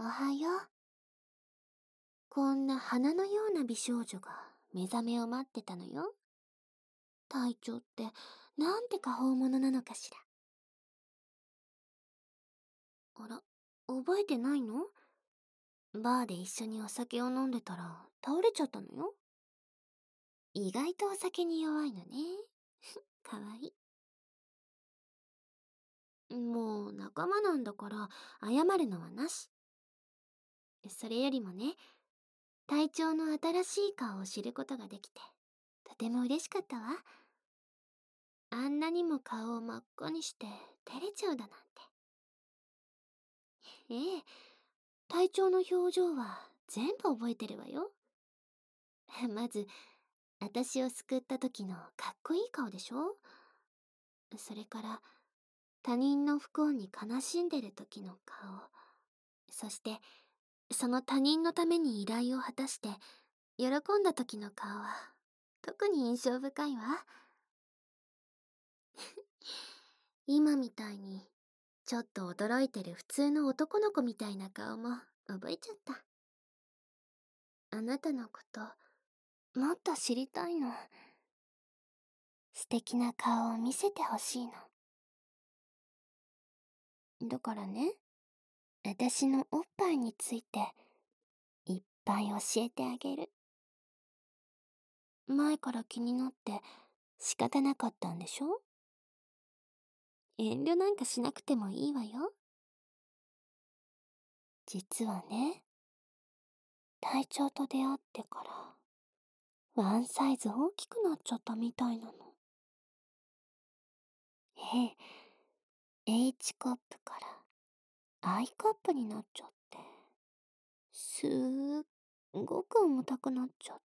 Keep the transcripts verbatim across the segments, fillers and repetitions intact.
おはよう。こんな花のような美少女が目覚めを待ってたのよ。隊長ってなんて過保物なのかしら。あら、覚えてないの？バーで一緒にお酒を飲んでたら倒れちゃったのよ。意外とお酒に弱いのね。かわいい。もう仲間なんだから謝るのはなし。それよりもね、隊長の新しい顔を知ることができて、とても嬉しかったわ。あんなにも顔を真っ赤にして照れちゃうだなんて。ええ、隊長の表情は全部覚えてるわよ。まず、私を救った時のかっこいい顔でしょ。それから、他人の不幸に悲しんでる時の顔。そして、その他人のために依頼を果たして、喜んだ時の顔は、特に印象深いわ。今みたいに、ちょっと驚いてる普通の男の子みたいな顔も覚えちゃった。あなたのこと、もっと知りたいの。素敵な顔を見せてほしいの。だからね、私のおっぱいについて、いっぱい教えてあげる。前から気になって仕方なかったんでしょ？遠慮なんかしなくてもいいわよ。実はね、隊長と出会ってから、ワンサイズ大きくなっちゃったみたいなの。ええ、H カップから I カップになっちゃって、すーっごく重たくなっちゃった。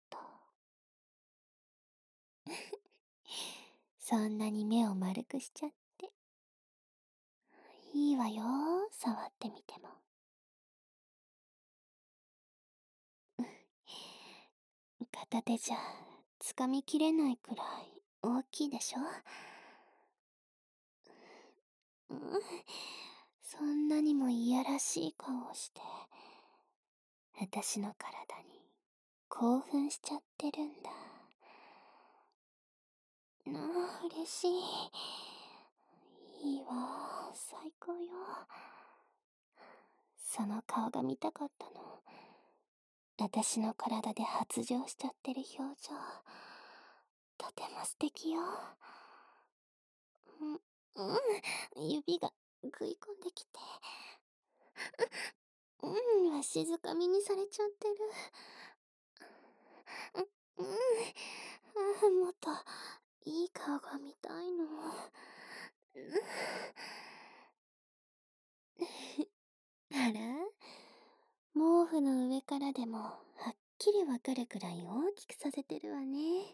そんなに目を丸くしちゃって。いいわよ、触ってみても。片手じゃ掴みきれないくらい大きいでしょ。うん、そんなにもいやらしい顔をして、私の体に興奮しちゃってるんだ。なあ、嬉しい。いいわ、最高よ。その顔が見たかったの。私の体で発情しちゃってる表情。とても素敵よ。うん、うん、指が食い込んできて。うん、わしづかみにされちゃってる。うん、うん、あ、もっといい顔が見たいの。あら、毛布の上からでもはっきりわかるくらい大きくさせてるわね。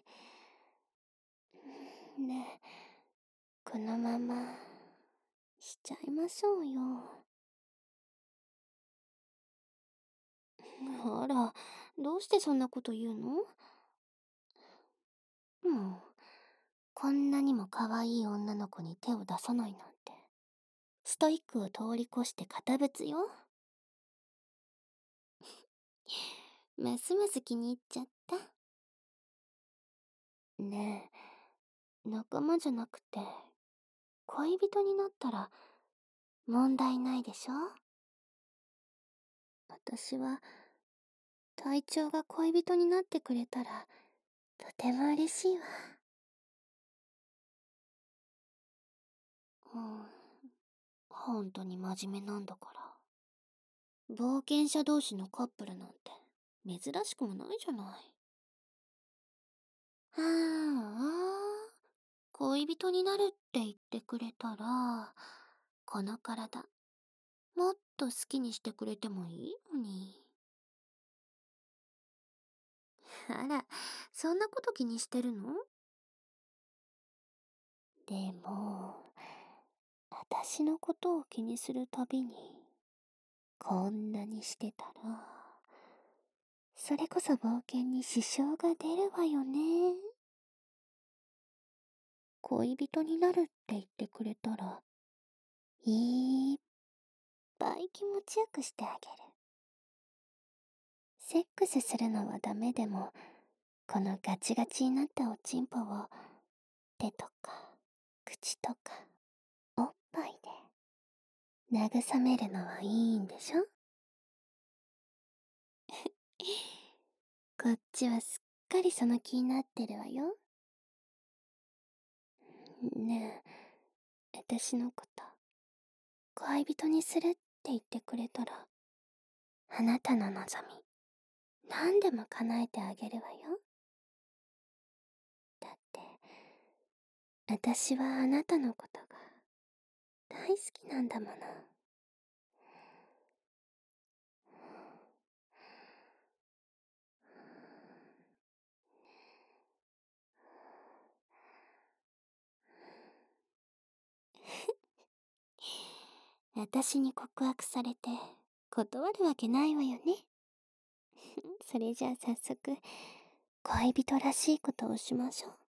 ねえ、このまましちゃいましょうよ。あら、どうしてそんなこと言うの？もう、こんなにも可愛い女の子に手を出さないなんて。ストイックを通り越して堅物よ。ますます気に入っちゃった。ねえ、仲間じゃなくて、恋人になったら問題ないでしょ？私は、隊長が恋人になってくれたら、とても嬉しいわ。うん、本当に真面目なんだから。冒険者同士のカップルなんて、珍しくもないじゃない。はあ、恋人になるって言ってくれたら、この体、もっと好きにしてくれてもいいのに。あら、そんなこと気にしてるの？でも、私のことを気にするたびに、こんなにしてたら、それこそ冒険に支障が出るわよね。恋人になるって言ってくれたら、いっぱい気持ちよくしてあげる。 セックスするのはダメでも、このガチガチになったおちんぽを手とか口とかおっぱいで慰めるのはいいんでしょ？こっちはすっかりその気になってるわよ。ねえ、私のこと恋人にするって言ってくれたら、あなたの望み何でも叶えてあげるわよ。だって私はあなたのことが大好きなんだもの。私に告白されて断るわけないわよね。それじゃあ早速恋人らしいことをしましょう。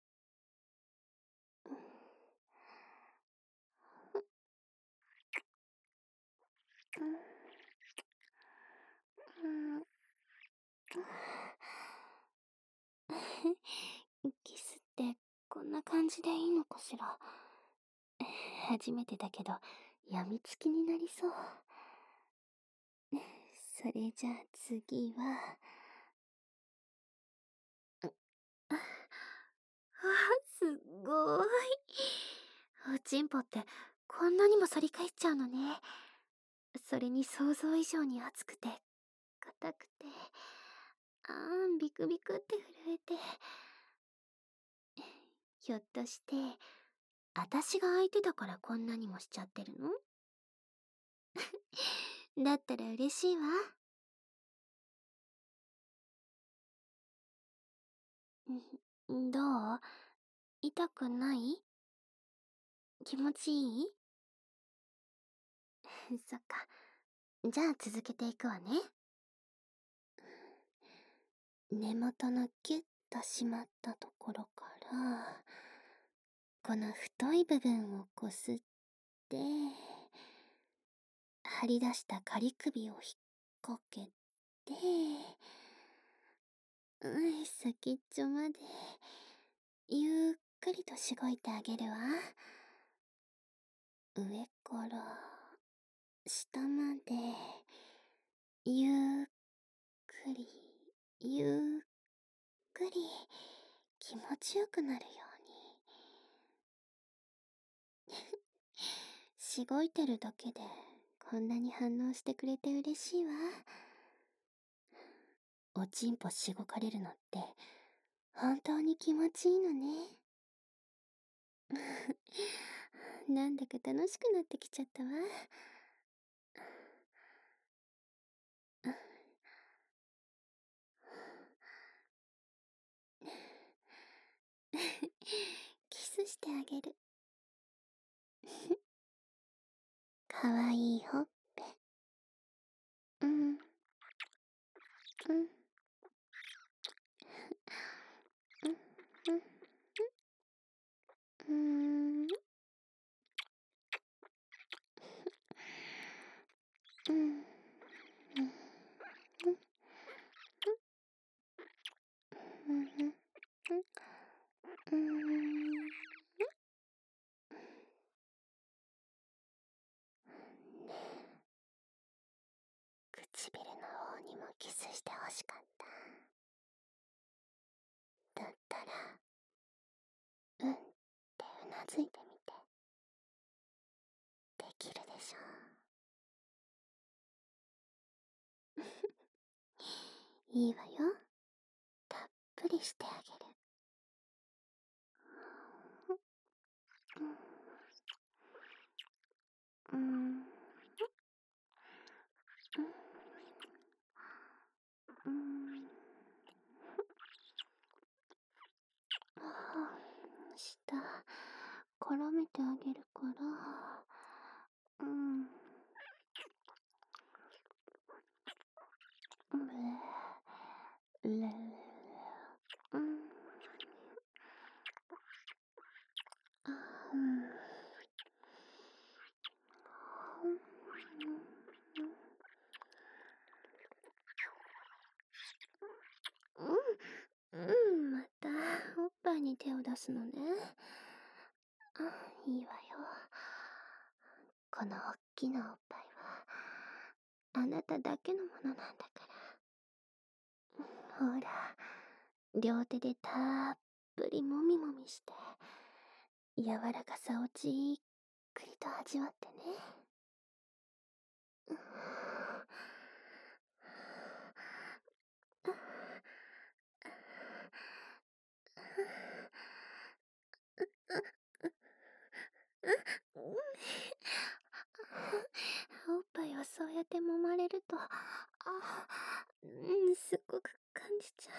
キスってこんな感じでいいのかしら。初めてだけどやみつきになりそう。それじゃあ次は、あ、すっごーい。おちんぽってこんなにも反り返っちゃうのね。それに想像以上に熱くて硬くて、あーん、ビクビクって震えて。ひょっとして私が相手だからこんなにもしちゃってるの？だったら嬉しいわ。んどう？痛くない？気持ちいい？そっか。じゃあ続けていくわね。根元のキュッと締まったところから、この太い部分をこすって、張り出した仮首を引っ掛けて、うん、先っちょまでゆっくりとしごいてあげるわ。上から下までゆっくりゆっくり気持ちよくなるように。しごいてるだけでこんなに反応してくれて嬉しいわ。おちんぽしごかれるのって本当に気持ちいいのね。なんだか楽しくなってきちゃったわ。キスしてあげる。かわいいほっぺ。うん。うん。うん。うん。うん。うん。うん。唇の方にもキスしてほしかった。だったら、うんってうなずいてみて。できるでしょ？いいわよ。たっぷりしてあげる。うん。うん。うん。ああ、下絡めてあげるから。うん。れれうん。あうん。 すのね。あ、いいわよ。このおっきなおっぱいは、あなただけのものなんだから。ほら、両手でたっぷりもみもみして、柔らかさをじっくりと味わってね。おっぱいをそうやって揉まれると、あ、うん、すっごく感じちゃ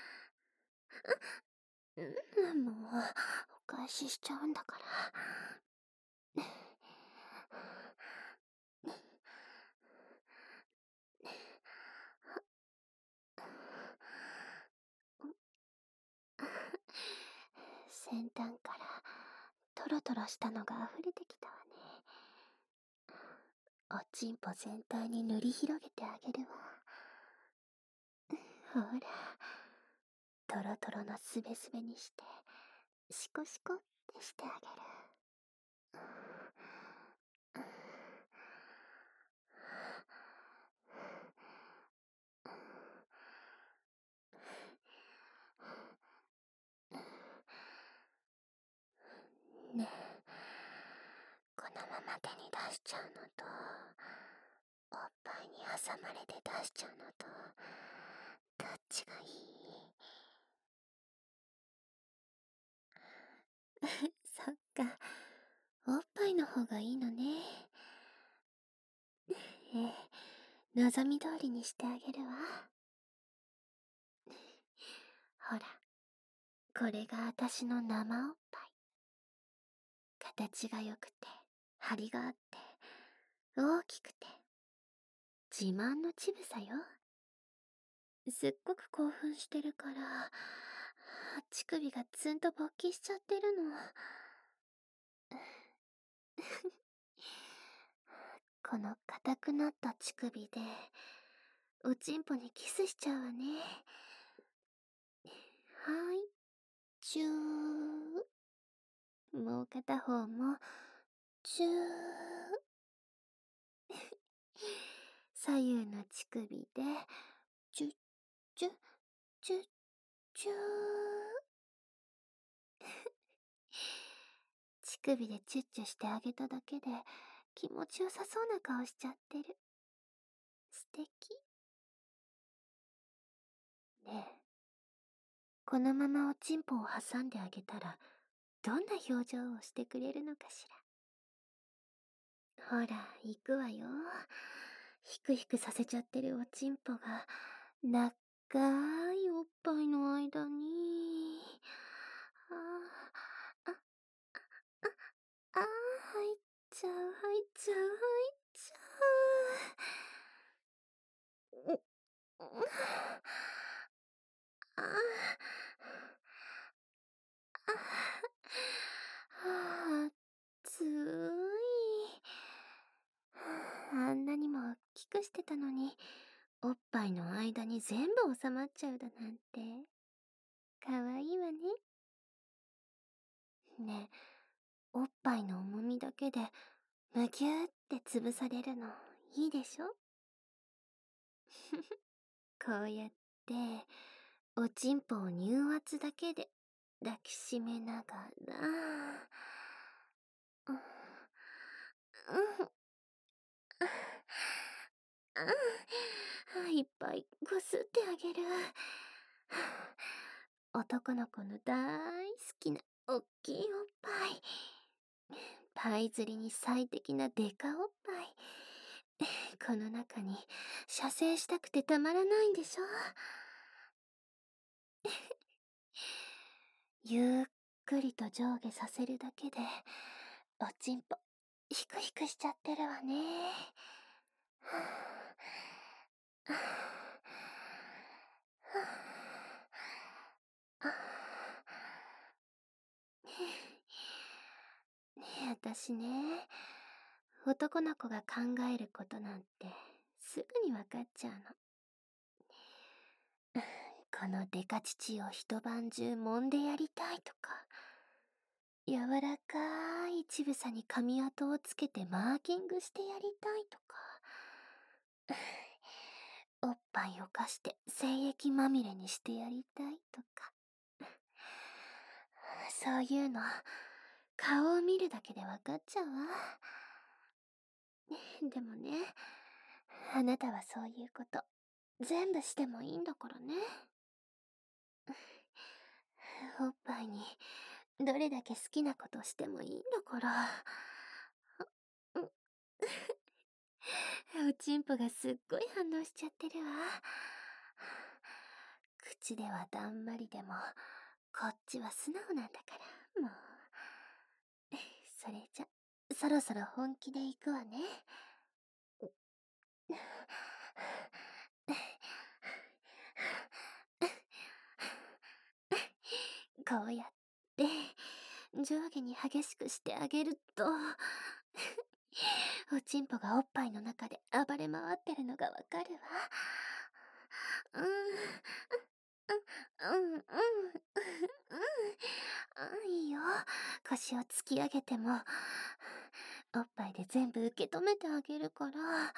う。うん、もう、お返ししちゃうんだから。先端からトロトロしたのが溢れてきたわね。おちんぽ全体に塗り広げてあげるわ。ほら、トロトロのすべすべにして、シコシコってしてあげる。ねえ、このまま手に出しちゃうのと、おっぱいに挟まれて出しちゃうのと、どっちがいい？そっか、おっぱいの方がいいのね。ええ、望み通りにしてあげるわ。ほら、これが私の生おっぱい。形が良くて、張りがあって、大きくて、自慢の乳房よ。すっごく興奮してるから、乳首がツンと勃起しちゃってるの。この硬くなった乳首で、おちんぽにキスしちゃうわね。はーい、チュー。もう片方も、チュー。左右の乳首で、チュッチュッチュッチュー。乳首でチュッチュしてあげただけで気持ちよさそうな顔しちゃってる。素敵。ねえ、このままおちんぽを挟んであげたらどんな表情をしてくれるのかしら。ほら、行くわよ。ひくひくさせちゃってるおちんぽが長いおっぱいの間に、ああ、あ、あ、入っちゃう、入っちゃう、入っちゃう。う、う、ああ、あ、つい。あんなにも大きくしてたのに、おっぱいの間に全部収まっちゃうだなんて。かわいいわね。ねえ、おっぱいの重みだけで、むぎゅーって潰されるの、いいでしょ？こうやって、おちんぽを乳圧だけで抱きしめながら、うん、うん、うん、いっぱいこすってあげる。男の子の大好きなおっきいおっぱい。パイ釣りに最適なデカおっぱい。この中に射精したくてたまらないんでしょ？ゆっくりと上下させるだけで、おちんぽ、ひくひくしちゃってるわね。ねえ、私ね、男の子が考えることなんてすぐにわかっちゃうの。このデカ乳を一晩中揉んでやりたいとか、 柔らかい乳房に髪跡をつけてマーキングしてやりたいとか、おっぱいを貸して精液まみれにしてやりたいとか、そういうの、顔を見るだけでわかっちゃうわ。でもね、あなたはそういうこと、全部してもいいんだからね。おっぱいに、どれだけ好きなことしてもいいんだから。おちんぽがすっごい反応しちゃってるわ。口ではだんまりでも、こっちは素直なんだから、もう。それじゃ、そろそろ本気で行くわね。こうやって、上下に激しくしてあげると、おちんぽがおっぱいの中で暴れ回ってるのがわかるわ。うん、うん、うん、うん、うん、うん、いいよ。腰を突き上げても、おっぱいで全部受け止めてあげるから。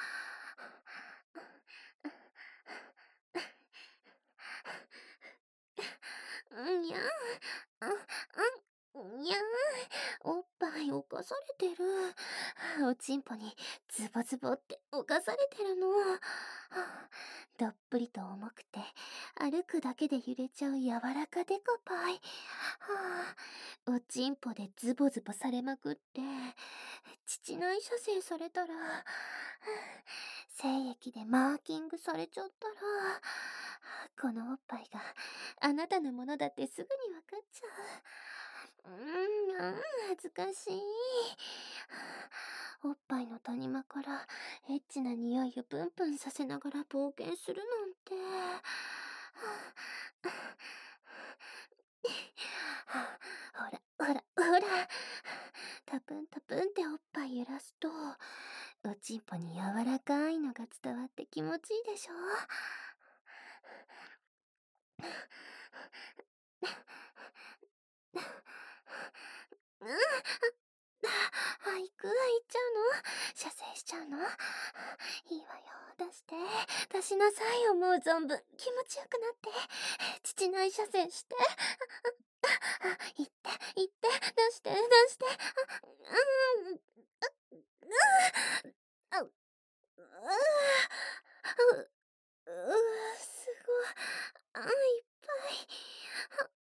うんにゃん、うん、うん、にゃん、おっぱい犯されてる。おちんぽにズボズボって犯されてるの。どっぷりと重くて、歩くだけで揺れちゃう柔らかデカパイ。はあ、おちんぽでズボズボされまくって、乳内射精されたら、精液でマーキングされちゃったら、このおっぱいがあなたのものだってすぐにわかっちゃう。うーん、うん、恥ずかしい。おっぱいの谷間からエッチな匂いをプンプンさせながら冒険するなんて。ほら、ほら、ほら。タプンタプンっておっぱい揺らすと、おちんぽに柔らかいのが伝わって気持ちいいでしょ。うん、あ、あ、行く行っちゃうの？射精しちゃうの？いいわよ、出して。出しなさい、思う存分。気持ちよくなって。乳内射精して。あ、行って、行って、出して、出して。うん、うん、あ、う、う、う、う、すごい。あ、いっぱい。は、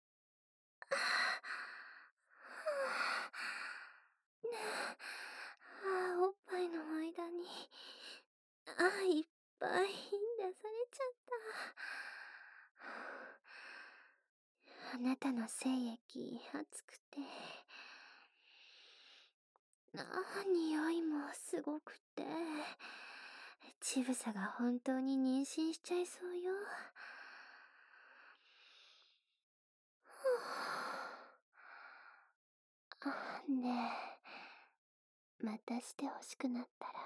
あ、おっぱいの間に、あ、いっぱい出されちゃった。あなたの精液、熱くて。ああ、匂いもすごくて。乳房が本当に妊娠しちゃいそうよ。あ、ねえ、またして欲しくなったら、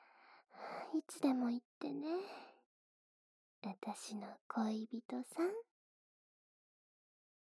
いつでも言ってね。私の恋人さん。